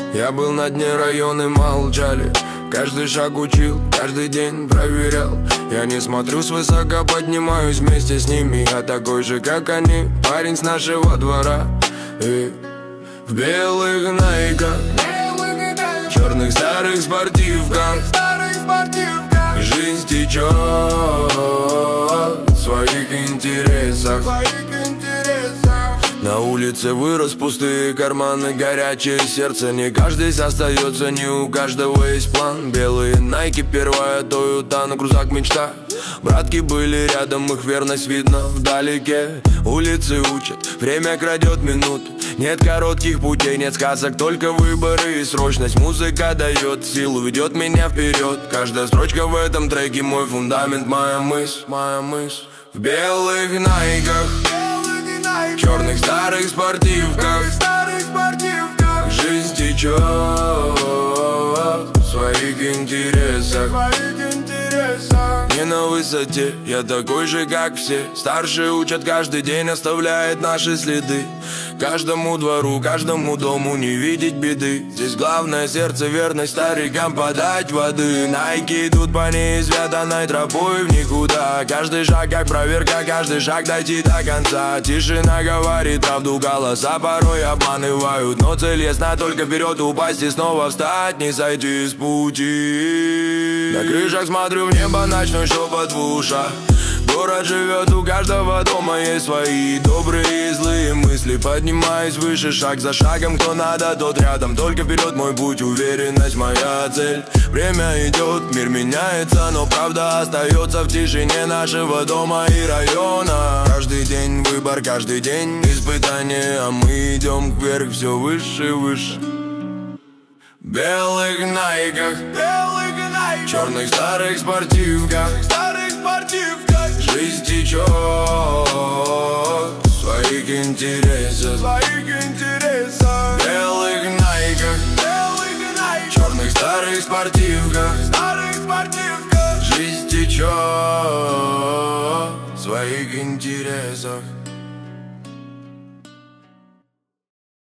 Я был на дне, районы молчали. Каждый шаг учил, каждый день проверял. Я не смотрю свысока, поднимаюсь вместе с ними. Я такой же, как они, парень с нашего двора. И в белых найках, черных старых спортивках жизнь течет в своих интересах. На улице вырос пустые карманы, горячее сердце. Не каждый остается, не у каждого есть план. Белые найки, первая Тойота, на крузак мечта. Братки были рядом, их верность видно вдалеке. Улицы учат, время крадет минуты. Нет коротких путей, нет сказок, только выборы и срочность. Музыка дает силу, ведет меня вперед. Каждая строчка в этом треке мой фундамент, моя мысль. В белых найках, черных старых спортивках жизнь течет в своих интересах. Не на высоте, я такой же, как все. Старшие учат, каждый день оставляет наши следы. Каждому двору, каждому дому не видеть беды. Здесь главное сердце, верность старикам подать воды. Найки идут по неизведанной тропой в никуда. Каждый шаг как проверка, каждый шаг дойти до конца. Тишина говорит правду, голоса порой обманывают. Но цель ясна, только вперед упасть и снова встать, не сойти с пути. На крышах смотрю в небо, ночной шепот в ушах. Город живет, у каждого дома есть свои добрые и злые мысли. Поднимаюсь выше, шаг за шагом, кто надо, тот рядом. Только вперед мой путь, уверенность моя цель. Время идет, мир меняется, но правда остается в тишине нашего дома и района. Каждый день выбор, каждый день испытание, а мы идем вверх, все выше и выше. В белых найках, черных старых спортивках жизнь течет в своих интересах. В белых найках, черных старых спортивках жизнь течет в своих интересах.